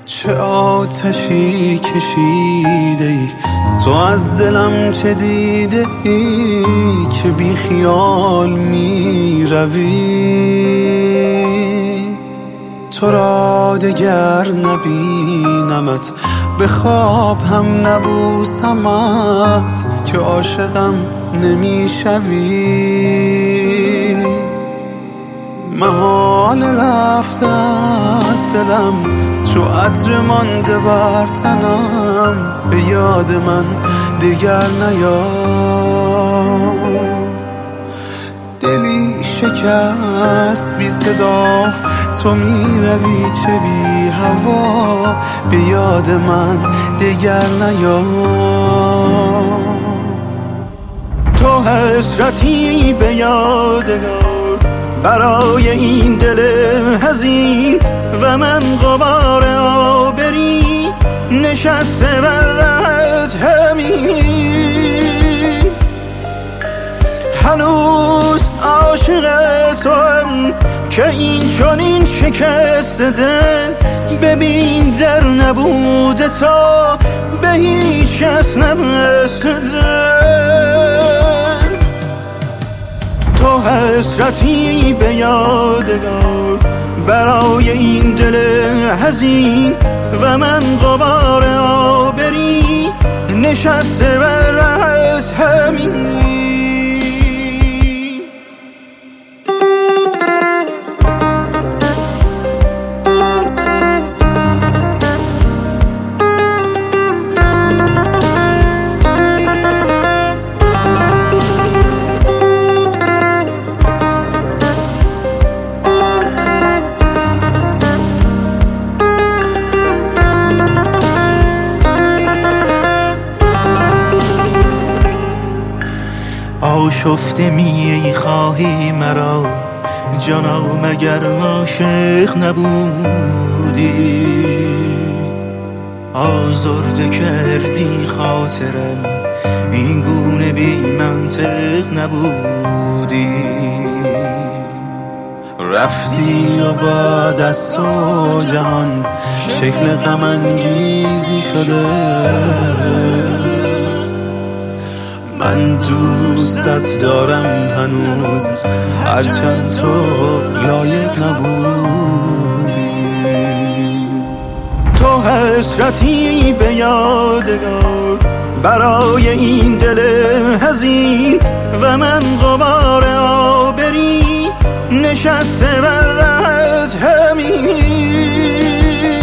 چه آتشی کشیده ای تو، از دلم چه دیده ای که بی خیال می روی. تو را دگر نبینمت، به خواب هم نبوسمت که عاشقم نمی شوی. محال رفت از دلم چو عطر مانده بر تنم، به یاد من دیگر نیا. دلی شکست بی صدا تو می روی چه بی هوا، به یاد من دیگر نیا. تو حسرتی به یادگار برای این دل حزین، و من غبار آبری نشسته بر رهت همین. هنوز عاشق توام که این چنین شکست دل، ببین در نبود تا به هیچ کس نرسیدم. تو حسرتی به یادگار برای این دل حزین، و من غبار آبری نشسته بر رهت همین. آشفته می خواهی مرا جانا، مگر عاشق نبودی؟ آزرده کردی خاطرم، این گونه بی منطق نبودی. رفتی و بعد از تو جهان شکل غم انگیزی شده. من دوستت دارم هنوز، هرچند تو لایق نبودی. تو حسرتی به یادگار برای این دل حزین، و من غبار آبری نشسته بر رهت همین.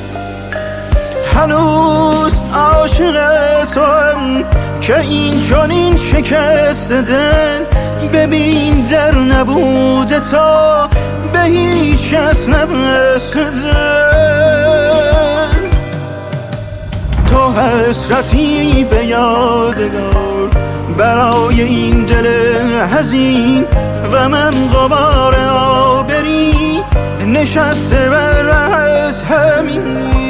هنوز عاشق توام که این چنین شکست دل، ببین در نبود تا به هیچ کس نرسیدم. تو حسرتی به یادگار برای این دل حزین، و من غبار آبری نشسته بر رهت همین.